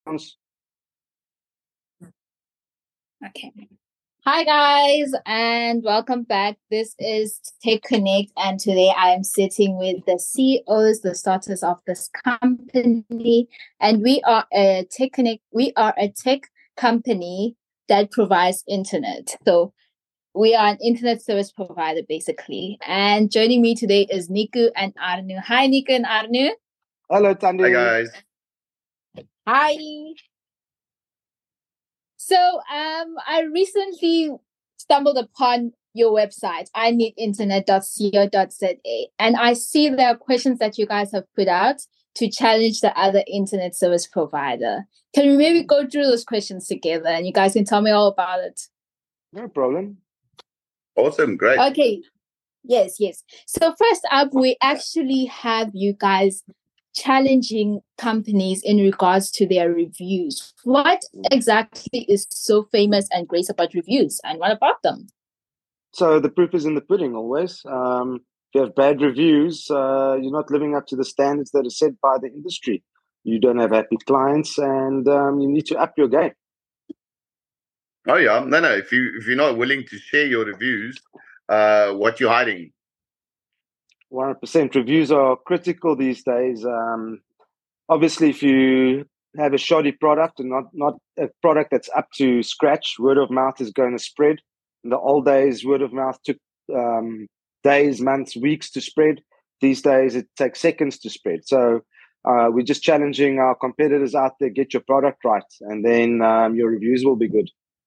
Okay. Hi guys, and welcome back. This is Tech Connect, and today I am sitting with the CEOs, the starters of this company, and we are a Tech Connect. We are a tech company that provides internet. So we are an internet service provider, basically. And joining me today is Niku and Arnu. Hi, Niku and Arnu. Hello, Tandy. Hi guys. Hi. So I recently stumbled upon your website, ineedinternet.co.za, and I see there are questions that you guys have put out to challenge the other internet service provider. Can we maybe go through those questions together and you guys can tell me all about it? No problem. Awesome, great. Okay. Yes. So first up, we actually have you guys challenging companies in regards to their reviews. What exactly is so famous and great about reviews, and what about them? So the proof is in the pudding always. If you have bad reviews, you're not living up to the standards that are set by the industry. You don't have happy clients, and you need to up your game. Oh yeah, no. If you're not willing to share your reviews, what you're hiding? 100% reviews are critical these days. Obviously, if you have a shoddy product and not a product that's up to scratch, word of mouth is going to spread. In the old days, word of mouth took days, months, weeks to spread. These days, it takes seconds to spread. So we're just challenging our competitors out there, get your product right, and then your reviews will be good.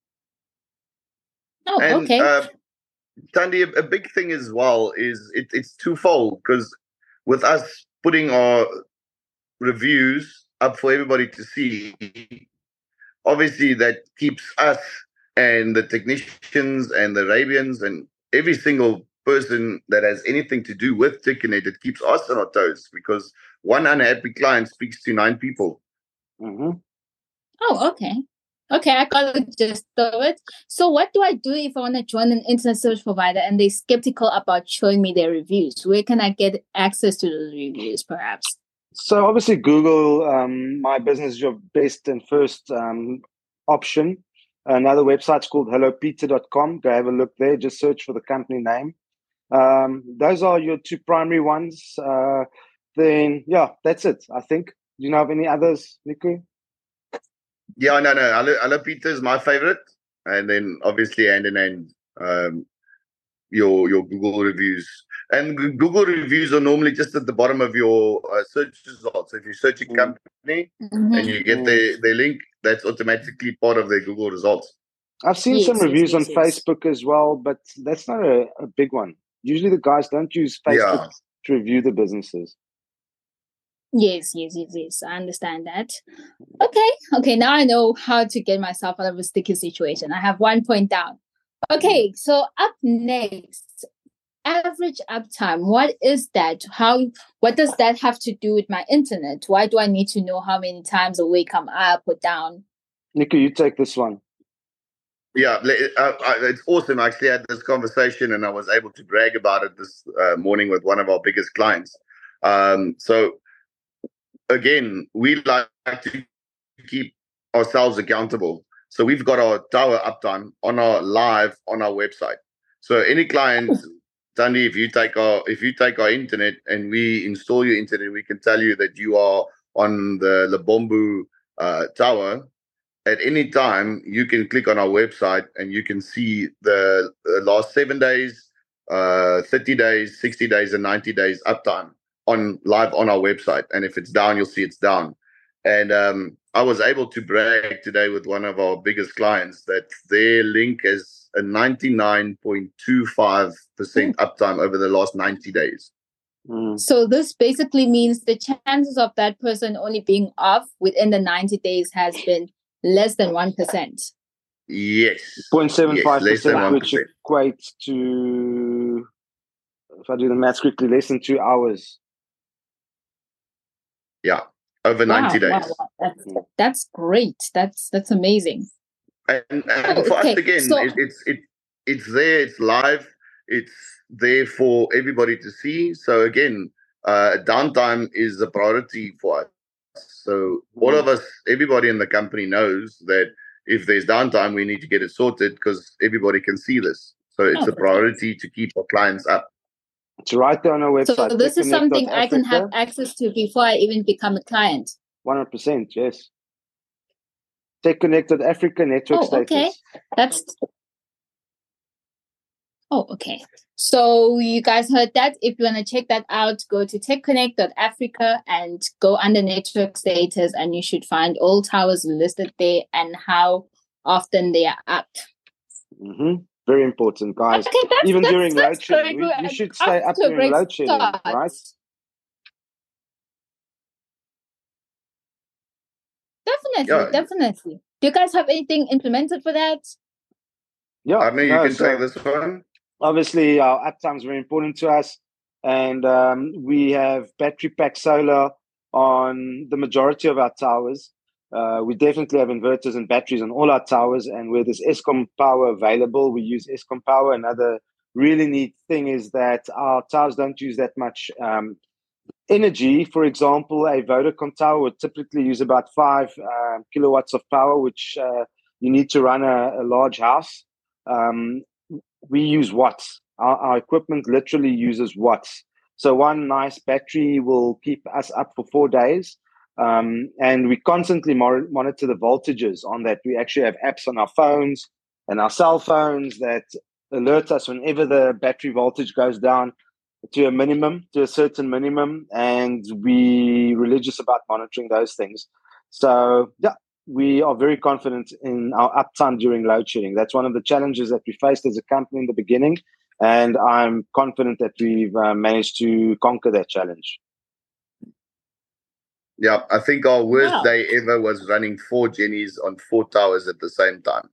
Oh, okay. Tandy, a big thing as well is it's twofold, because with us putting our reviews up for everybody to see, obviously that keeps us and the technicians and the Arabians and every single person that has anything to do with TechConnect, it keeps us on our toes, because one unhappy client speaks to 9 people. Mm-hmm. Oh, okay. Okay, I got the gist of it. So what do I do if I want to join an internet service provider and they're skeptical about showing me their reviews? Where can I get access to those reviews, perhaps? So obviously Google My Business is your best and first option. Another website's called hellopeter.com. Go have a look there. Just search for the company name. Those are your 2 primary ones. Then, yeah, that's it, I think. Do you know of any others, Niku? Yeah, no. Hello Peter is my favorite. And then obviously hand in hand, your Google reviews. And Google reviews are normally just at the bottom of your search results. So if you search a company and you get their link, that's automatically part of their Google results. I've seen some reviews on Facebook as well, but that's not a big one. Usually the guys don't use Facebook to review the businesses. Yes. I understand that. Okay. Now I know how to get myself out of a sticky situation. I have 1 point down. Okay, so up next, average uptime. What is that? What does that have to do with my internet? Why do I need to know how many times a week I'm up or down? Niku, you take this one. Yeah, it's awesome. I actually had this conversation and I was able to brag about it this morning with one of our biggest clients. So again, we like to keep ourselves accountable. So we've got our tower uptime on our website. So any client, Tandy, if you take our internet and we install your internet, we can tell you that you are on the Lebombo tower. At any time, you can click on our website and you can see the last 7 days, 30 days, 60 days, and 90 days uptime live on our website. And if it's down, you'll see it's down. And I was able to brag today with one of our biggest clients that their link is a 99.25% uptime over the last 90 days. So this basically means the chances of that person only being off within the 90 days has been less than 1%. Yes. 0.75%, which equates to, if I do the maths quickly, less than 2 hours. Yeah, over 90 days. Wow. That's great. That's amazing. And for us, again, it's there, it's live, it's there for everybody to see. So again, downtime is a priority for us. So all of us, everybody in the company knows that if there's downtime, we need to get it sorted because everybody can see this. So it's a priority to keep our clients up. It's right there on our website. So this is something I can have access to before I even become a client. 100%, yes. Tech Connected Africa network status. Okay. Okay. So you guys heard that. If you want to check that out, go to techconnect.africa and go under network status, and you should find all towers listed there and how often they are up. Mm-hmm. Very important, guys. Okay, even during load shedding, you should stay up during load shedding, right? Definitely. Do you guys have anything implemented for that? Yeah, I mean, you can take this one. Obviously, our uptime is very important to us, and we have battery pack solar on the majority of our towers. We definitely have inverters and batteries on all our towers, and where there's Eskom power available, we use Eskom power. Another really neat thing is that our towers don't use that much energy. For example, a Vodacom tower would typically use about 5 kilowatts of power, which you need to run a large house. We use watts. Our equipment literally uses watts. So one nice battery will keep us up for 4 days. And we constantly monitor the voltages on that. We actually have apps on our phones and our cell phones that alert us whenever the battery voltage goes down to a certain minimum. And we're religious about monitoring those things. So, yeah. We are very confident in our uptime during load shedding. That's one of the challenges that we faced as a company in the beginning, and I'm confident that we've managed to conquer that challenge. Yeah, I think our worst day ever was running 4 Jennies on 4 towers at the same time.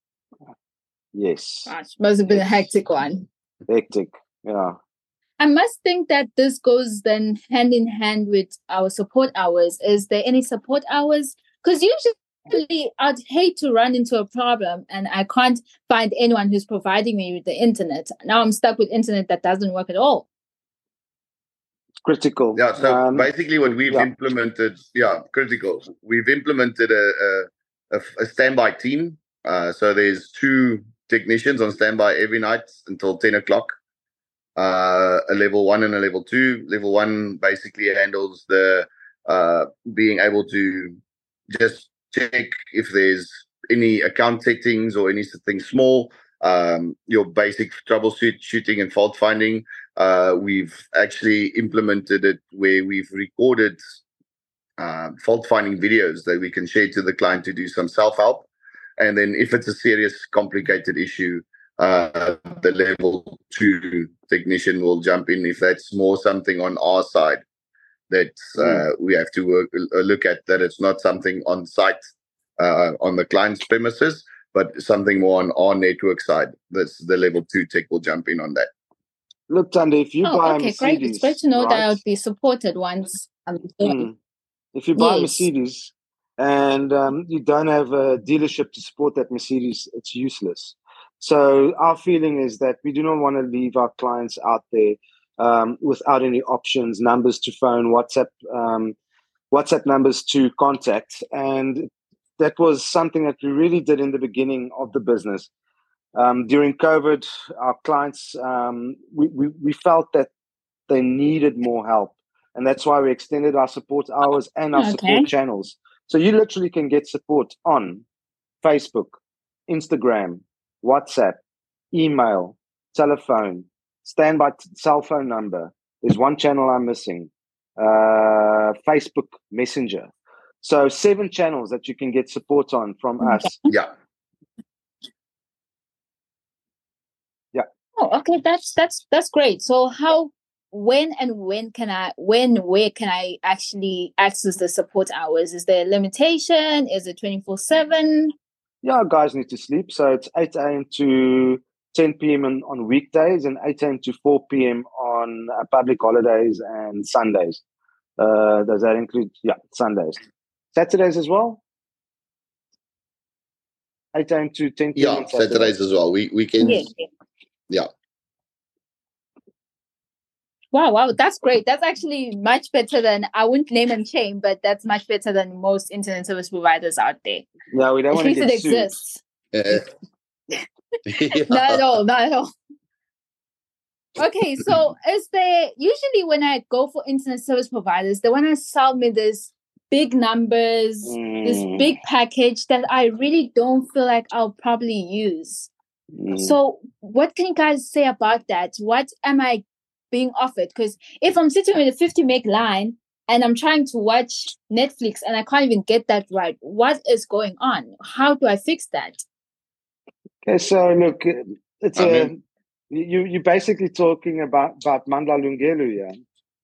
Yes. Gosh, must have been a hectic one. Hectic, yeah. I must think that this goes then hand in hand with our support hours. Is there any support hours? Because usually I'd hate to run into a problem and I can't find anyone who's providing me with the internet. Now I'm stuck with internet that doesn't work at all. Critical. Yeah, so basically what we've implemented, critical. We've implemented a standby team. So there's 2 technicians on standby every night until 10 o'clock. A level 1 and a level 2. Level 1 basically handles the being able to just check if there's any account settings or anything small, your basic troubleshooting and fault finding. We've actually implemented it where we've recorded fault finding videos that we can share to the client to do some self-help. And then if it's a serious, complicated issue, the level 2 technician will jump in if that's more something on our side that we have to look at, that it's not something on site on the client's premises, but something more on our network side. That's the level 2 tech will jump in on that. Look, Thandi, if you buy a Mercedes, great. It's great to know that I would be supported once I'm doing. If you buy a Mercedes and you don't have a dealership to support that Mercedes, it's useless. So our feeling is that we do not want to leave our clients out there without any options, numbers to phone, WhatsApp numbers to contact. And that was something that we really did in the beginning of the business. During COVID, our clients, we felt that they needed more help. And that's why we extended our support hours and our support channels. So you literally can get support on Facebook, Instagram, WhatsApp, email, telephone, standby cell phone number. There's one channel I'm missing. Facebook Messenger. So 7 channels that you can get support on from us. Yeah. Oh, okay. That's great. So where can I actually access the support hours? Is there a limitation? Is it 24/7? Yeah, guys need to sleep. So it's 8 a.m. to 10 p.m. on weekdays and 8 a.m. to 4 p.m. on public holidays and Sundays. Does that include? Yeah, Sundays. Saturdays as well? 8 a.m. to 10 p.m. Yeah, Saturdays as well. We can... Yeah. Wow, that's great. That's actually much better than, I wouldn't name and shame, but that's much better than most internet service providers out there. No, we don't At want to least get it sued. exists. Yeah. Not at all. Okay, so is there, usually when I go for internet service providers, they want to sell me this big numbers, this big package that I really don't feel like I'll probably use. So what can you guys say about that? What am I being offered? Because if I'm sitting with a 50 meg line and I'm trying to watch Netflix and I can't even get that right, what is going on? How do I fix that? Okay, so look, it's you're basically talking about Mandla Lungelu, yeah?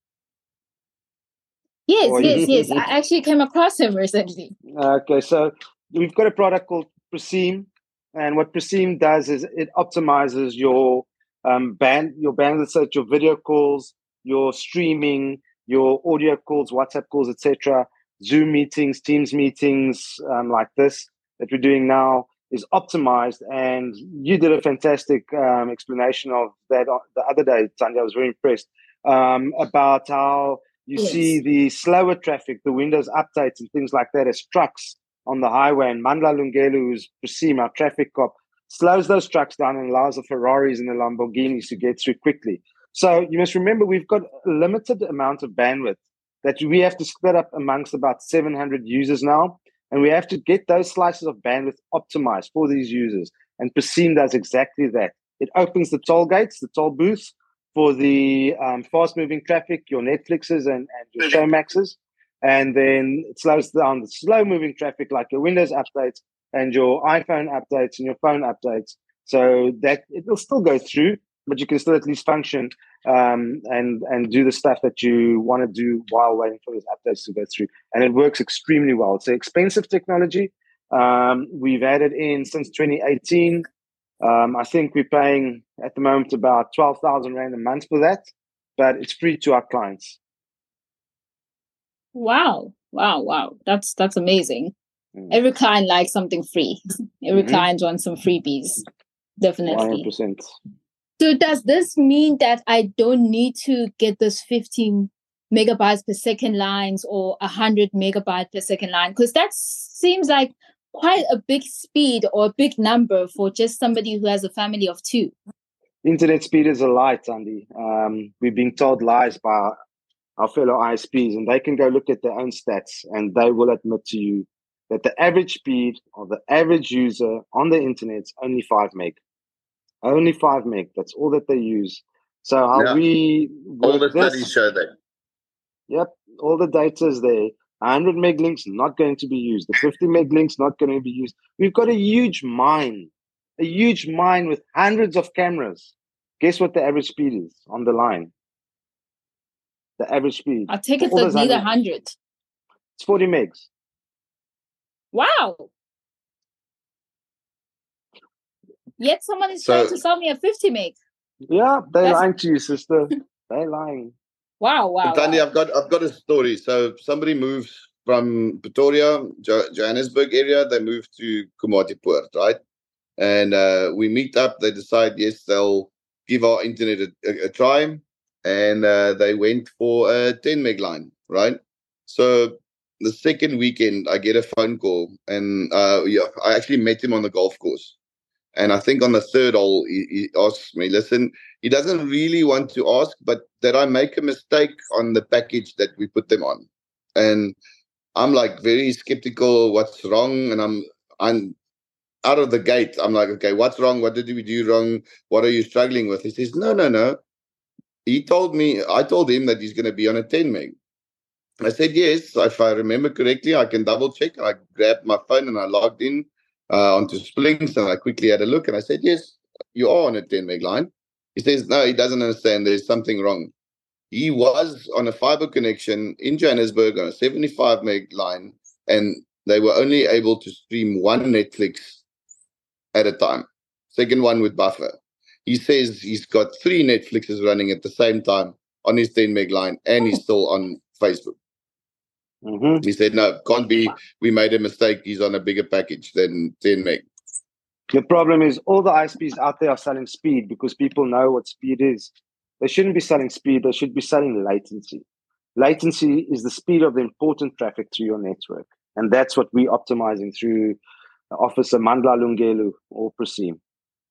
Yes. I actually came across him recently. Okay, so we've got a product called Proceem, and what Proceem does is it optimizes your bandwidth, so your video calls, your streaming, your audio calls, WhatsApp calls, etc. Zoom meetings, Teams meetings, like this that we're doing now is optimized. And you did a fantastic explanation of that the other day, Tanya. I was very impressed about how you see the slower traffic, the Windows updates and things like that as trucks on the highway. And Mandla Lungelu, who's Proceem, our traffic cop, slows those trucks down and allows the Ferraris and the Lamborghinis to get through quickly. So you must remember, we've got a limited amount of bandwidth that we have to split up amongst about 700 users now. And we have to get those slices of bandwidth optimized for these users. And Proceem does exactly that. It opens the toll gates, the toll booths, for the fast-moving traffic, your Netflixes and your Showmaxes. And then it slows down the slow-moving traffic like your Windows updates and your iPhone updates and your phone updates, so that it will still go through, but you can still at least function and do the stuff that you want to do while waiting for those updates to go through. And it works extremely well. It's an expensive technology. We've had it in since 2018. I think we're paying at the moment about 12,000 Rand a month for that, but it's free to our clients. Wow. That's amazing. Every client likes something free. Every client wants some freebies. Definitely. 100%. So does this mean that I don't need to get this 15 megabytes per second lines or 100 megabytes per second line? Because that seems like quite a big speed or a big number for just somebody who has a family of two. Internet speed is a lie, Andy. We're being told lies by our fellow ISPs, and they can go look at their own stats, and they will admit to you that the average speed of the average user on the internet is only 5 meg. Only 5 meg. That's all that they use. So how we work all the studies show that. Yep, all the data is there. 100 meg links not going to be used. The 50 meg links not going to be used. We've got a huge mine with hundreds of cameras. Guess what the average speed is on the line? The average speed. I'll take it for neither 100. It's 40 megs. Wow. Yet someone is trying to sell me a 50 meg. Yeah, they're lying to you, sister. They're lying. Wow. Danny, I've got a story. So somebody moves from Pretoria, Johannesburg area. They move to Komatipoort, right? And we meet up. They decide, yes, they'll give our internet a try. And they went for a 10 meg line, right? So the second weekend, I get a phone call. And I actually met him on the golf course. And I think on the third hole, he asks me, listen, he doesn't really want to ask, but did I make a mistake on the package that we put them on? And I'm like very skeptical, what's wrong? And I'm out of the gate. I'm like, okay, what's wrong? What did we do wrong? What are you struggling with? He says, no. I told him that he's going to be on a 10 meg. I said, yes, if I remember correctly, I can double check. I grabbed my phone and I logged in onto Splings, and I quickly had a look, and I said, yes, you are on a 10 meg line. He says, no, he doesn't understand. There's something wrong. He was on a fiber connection in Johannesburg on a 75 meg line, and they were only able to stream one Netflix at a time. Second one with buffer. He says he's got 3 Netflixes running at the same time on his 10 meg line, and he's still on Facebook. Mm-hmm. He said, no, can't be. We made a mistake. He's on a bigger package than 10 meg. The problem is all the ISPs out there are selling speed because people know what speed is. They shouldn't be selling speed. They should be selling latency. Latency is the speed of the important traffic through your network. And that's what we're optimizing through Officer Mandla Lungelu or Prasim.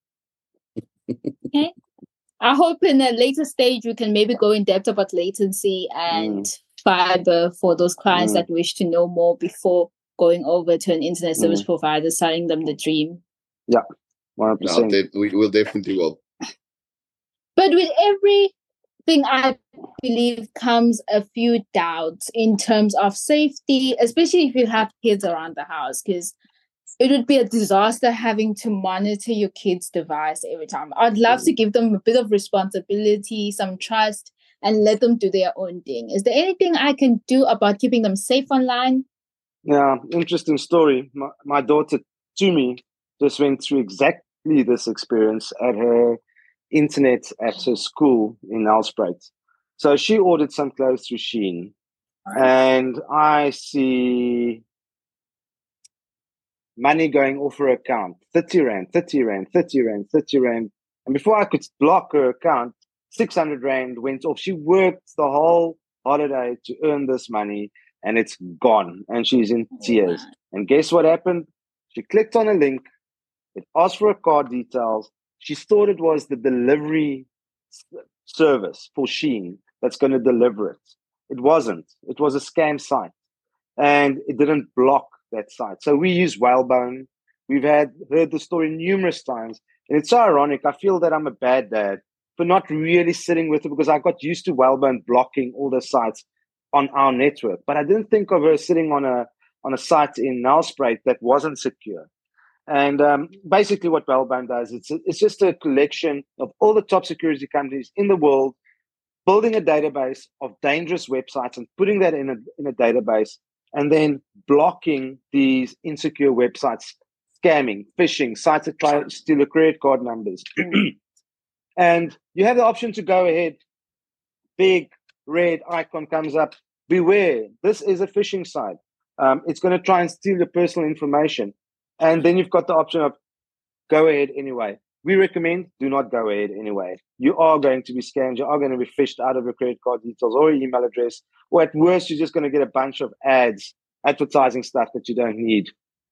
Okay. I hope in a later stage we can maybe go in depth about latency and fiber for those clients that wish to know more before going over to an internet service provider, selling them the dream. Yeah, 100%. No, we will definitely will. But with everything, I believe comes a few doubts in terms of safety, especially if you have kids around the house, because it would be a disaster having to monitor your kid's device every time. I'd love to give them a bit of responsibility, some trust, and let them do their own thing. Is there anything I can do about keeping them safe online? Yeah, interesting story. My daughter, Tumi, just went through exactly this experience at her internet at her school in Nelspruit. So she ordered some clothes through Shein, and I see money going off her account, 30 Rand, 30 Rand, 30 Rand, 30 Rand. And before I could block her account, 600 Rand went off. She worked the whole holiday to earn this money, and it's gone. And she's in tears. And guess what happened? She clicked on a link. It asked for her card details. She thought it was the delivery service for Shein that's going to deliver it. It wasn't. It was a scam site. And it didn't block that site. So we use Whalebone. We've heard the story numerous times. And it's so ironic. I feel that I'm a bad dad for not really sitting with it, because I got used to Whalebone blocking all the sites on our network. But I didn't think of her sitting on a site in Nelspruit that wasn't secure. And basically what Whalebone does, it's just a collection of all the top security companies in the world, building a database of dangerous websites and putting that in a database, and then blocking these insecure websites, scamming, phishing, sites that try to steal your credit card numbers. And you have the option to go ahead. Big red icon comes up. Beware, this is a phishing site. It's going to try and steal your personal information. And then you've got the option of go ahead anyway. We recommend do not go ahead anyway. You are going to be scammed. You are going to be fished out of your credit card details or your email address. Or at worst, you're just going to get a bunch of ads advertising stuff that you don't need.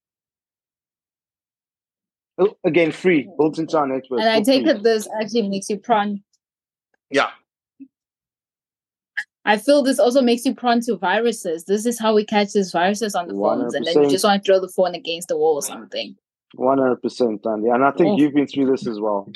Again, free, built into our network. And I take it this actually makes you prone. Yeah. I feel this also makes you prone to viruses. This is how we catch these viruses on the phones. 100%. And then you just want to throw the phone against the wall or something. 100%, Andy. And I think you've been through this as well.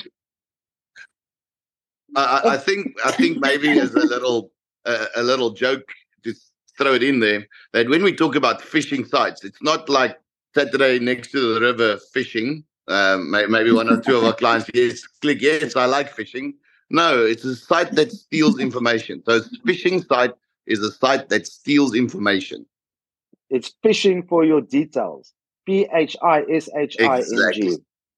I think maybe as a little joke, just throw it in there, that when we talk about phishing sites, it's not like Saturday next to the river fishing. Maybe one or two of our clients, click yes, I like phishing. No, it's a site that steals information. So a phishing site is a site that steals information. It's phishing for your details. PHISHING. Exactly.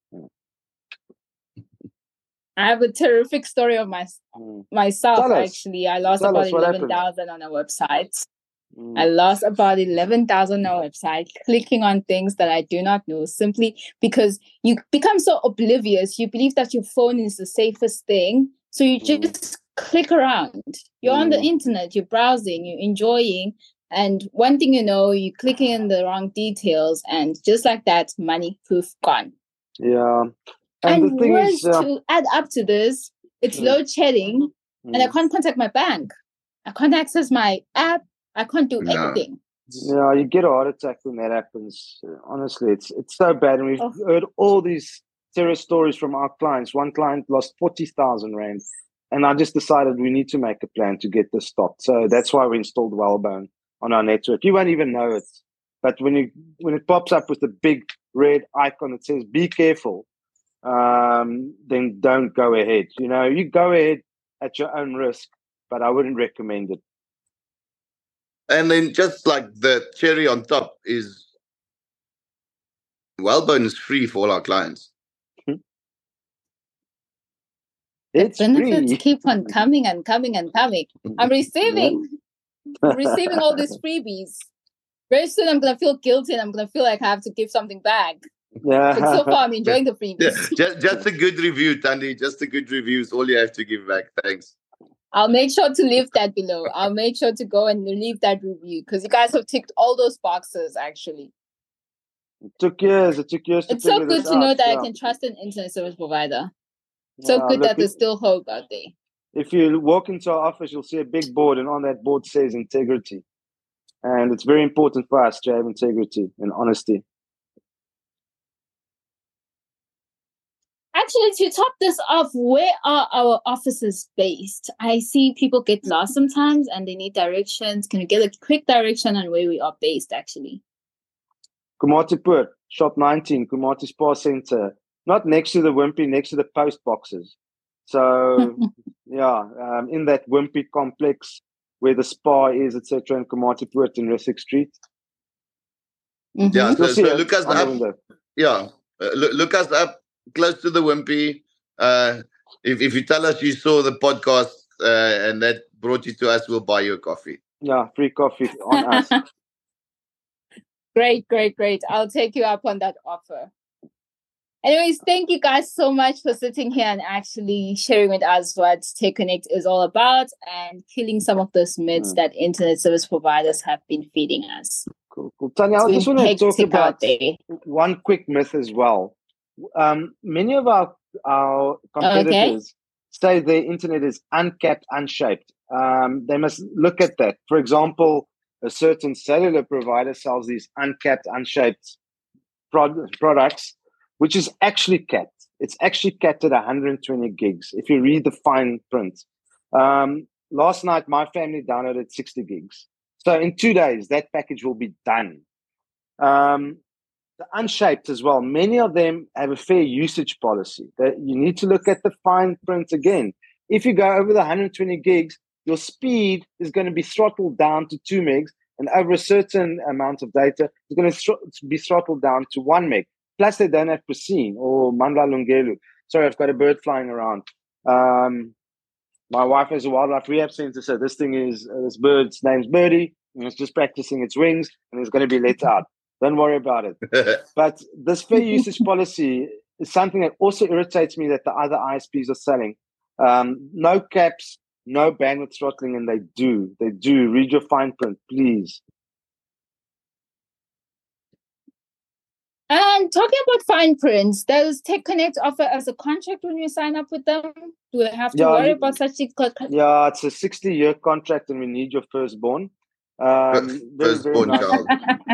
I have a terrific story of myself, actually. I lost about 11,000 on a website. I lost about 11,000 on a website clicking on things that I do not know, simply because you become so oblivious. You believe that your phone is the safest thing. So you just click around. You're on the internet, you're browsing, you're enjoying. And one thing you know, you're clicking in the wrong details. And just like that, money, poof, gone. Yeah. And the thing is, to add up to this, it's load shedding. And I can't contact my bank. I can't access my app. I can't do anything. Yeah, you get a heart attack when that happens. Honestly, it's so bad. And we've heard all these terror stories from our clients. One client lost 40,000 Rand. And I just decided we need to make a plan to get this stopped. So that's why we installed Whalebone on our network. You won't even know it. But when it pops up with the big red icon that says, be careful, then don't go ahead. You know, you go ahead at your own risk, but I wouldn't recommend it. And then just like the cherry on top is Whalebone is free for all our clients. The benefits keep on coming and coming and coming. I'm receiving all these freebies. Very soon I'm going to feel guilty and I'm going to feel like I have to give something back. Yeah. But so far I'm enjoying the freebies. Yeah. Just a good review, Thandi. Just a good review is all you have to give back. Thanks. I'll make sure to leave that below. I'll make sure to go and leave that review because you guys have ticked all those boxes, actually. It took years. It took years to It's so figure good this to know out. that Yeah. I can trust an internet service provider. So Yeah, good look, that there's still hope out there. if you walk into our office, you'll see a big board, and on that board says integrity. And it's very important for us to have integrity and honesty. Actually, to top this off, where are our offices based? I see people get lost sometimes and they need directions. Can you get a quick direction on where we are based, actually? Komatipoort, Shop 19, Komati Spa Center, not next to the Wimpy, next to the post boxes. So, yeah, in that Wimpy complex where the spa is, etc., in Komatipoort in Resick Street. Mm-hmm. Yeah, You'll see so it look us on the up. window. Yeah, look us up close to the Wimpy. If you tell us you saw the podcast and that brought you to us, we'll buy you a coffee. Yeah, free coffee on us. Great. I'll take you up on that offer. Anyways, thank you guys so much for sitting here and actually sharing with us what Tech Connect is all about and killing some of those myths that internet service providers have been feeding us. Cool. Tanya, I just want to talk about one quick myth as well. Many of our competitors say their internet is uncapped, unshaped. They must look at that. For example, a certain cellular provider sells these uncapped, unshaped products, which is actually capped. It's actually capped at 120 gigs. If you read the fine print. Last night, my family downloaded 60 gigs. So in 2 days, that package will be done. The unshaped as well. Many of them have a fair usage policy. That you need to look at the fine print again. If you go over the 120 gigs, your speed is going to be throttled down to 2 megs, and over a certain amount of data, it's going to be throttled down to 1 meg. Plus, they don't have Prasine or Mandla Lungelu. Sorry, I've got a bird flying around. My wife has a wildlife rehab center, so this thing is this bird's name's Birdie, and it's just practicing its wings, and it's going to be let out. Don't worry about it. But this fair usage policy is something that also irritates me that the other ISPs are selling. No caps, no bandwidth throttling, and they do. Read your fine print, please. And talking about fine prints, does Tech Connect offer us a contract when we sign up with them? Do we have to worry about such things? Yeah, it's a 60-year contract, and we need your firstborn. Firstborn child.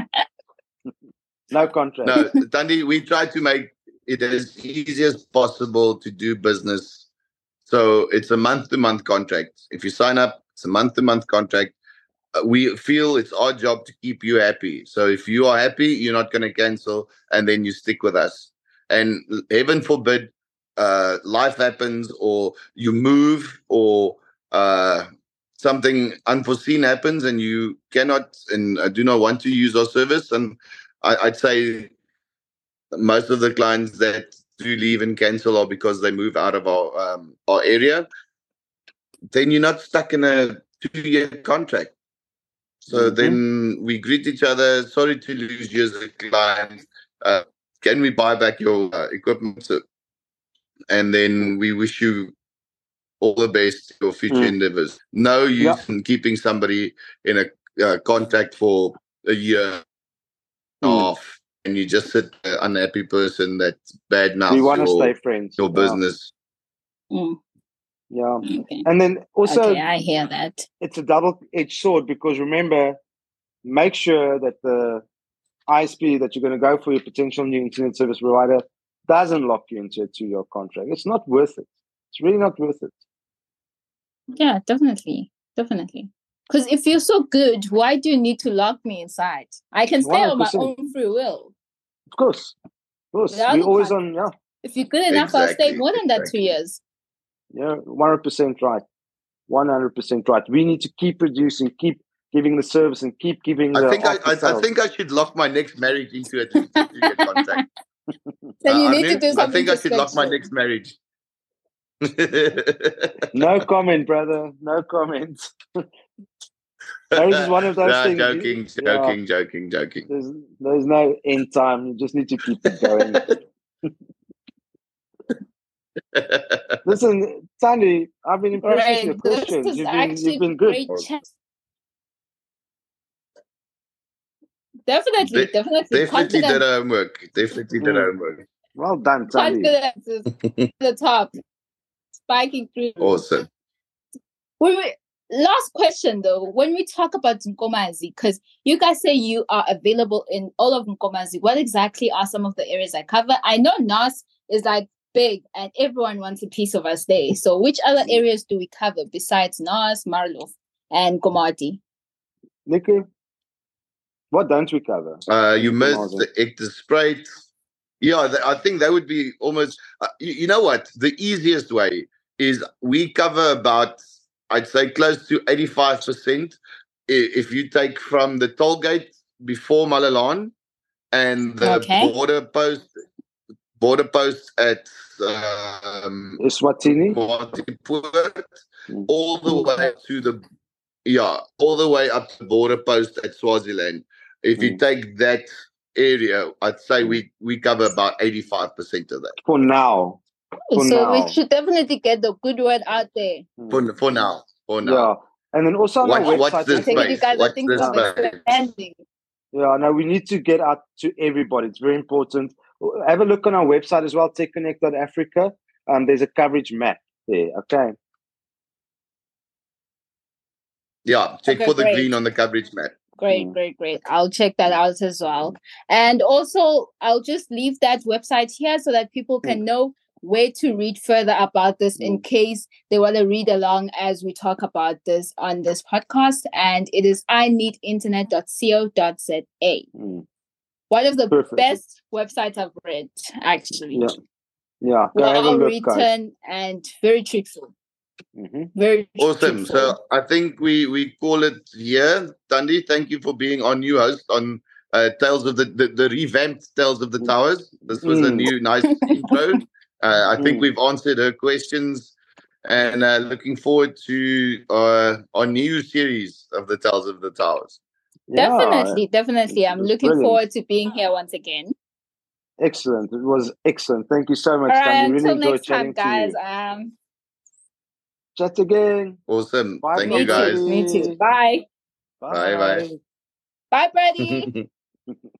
No contract. No, Thandi, we try to make it as easy as possible to do business. So it's a month-to-month contract. If you sign up, it's a month-to-month contract. We feel it's our job to keep you happy. So if you are happy, you're not going to cancel, and then you stick with us. And heaven forbid, life happens, or you move, or something unforeseen happens, and you cannot and do not want to use our service. And I'd say most of the clients that do leave and cancel are because they move out of our area. Then you're not stuck in a 2-year contract. So then we greet each other. Sorry to lose you as a client. Can we buy back your equipment? And then we wish you all the best for your future endeavors. No use in keeping somebody in a contract for a year off, and you just sit an unhappy person that badmouths we want to stay friends. Your business. Yeah. Okay. And then also, I hear that. It's a double-edged sword, because remember, make sure that the ISP that you're going to go for, your potential new internet service provider, doesn't lock you into a 2-year contract. It's not worth it. It's really not worth it. Yeah, definitely. Because if you're so good, why do you need to lock me inside? I can stay 100%. On my own free will. Of course. We're always on, If you're good enough, I'll stay more than that 2 years. Yeah, 100% right. 100% right. We need to keep producing, keep giving the service, and keep giving I think I should lock my next marriage into a 2-year contract. Then you need to do something. I think I should lock my next marriage. No comment, brother. No comment. Marriage is one of those things. Joking. There's no end time. You just need to keep it going. Listen, Sandy, I've been impressed with Right. your This questions. is You've actually been good. great chat. Definitely Definitely did confidence. our homework. Definitely did our homework. Well done, Sandy. Confidence is the top, spiking through. Awesome. Last question though, when we talk about Nkomazi, because you guys say you are available in all of Nkomazi, what exactly are some of the areas I cover? I know Nas is like big and everyone wants a piece of us there. So which other areas do we cover besides Nas, Marlof, and Komati? Nikki, what don't we cover? You missed the Hector Spruit. Yeah, I think that would be almost. You know what? The easiest way is we cover about, I'd say, close to 85%. If you take from the toll gate before Malalan and the border post at Eswatini, all the way to all the way up to the border post at Swaziland. If you take that area, I'd say we cover about 85% of that. For now. We should definitely get the good word out there. For now. Yeah. And then also on our website. What's this space? You guys are thinking of expanding. Yeah, no, we need to get out to everybody. It's very important. Have a look on our website as well, techconnect.africa. There's a coverage map there. Okay. Yeah, check for the green on the coverage map. Great. I'll check that out as well. And also, I'll just leave that website here so that people can know where to read further about this in case they want to read along as we talk about this on this podcast. And it is ineedinternet.co.za. One of the best websites I've read, actually. Yeah. Well written and very truthful. Very awesome. truthful. So I think we call it here. Thandi, thank you for being our new host on Tales of the revamped Tales of the Towers. This was a new nice intro. I think we've answered her questions, and looking forward to our new series of the Tales of the Towers. Definitely. I'm looking forward to being here once again. Excellent. It was excellent. Thank you so much, Thandi. Really until next time, guys. Chat again. Awesome. Thank you, guys. Me too. Bye. Bye. Bye, Brady.